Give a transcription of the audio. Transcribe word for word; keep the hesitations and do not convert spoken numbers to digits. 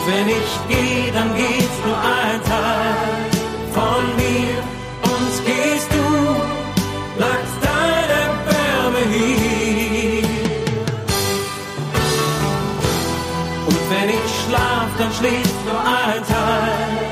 wenn ich gehe, dann geht's nur ein Teil von mir. Und gehst du, bleibst deine Wärme hier. Und wenn ich schlaf, dann schläft nur ein Teil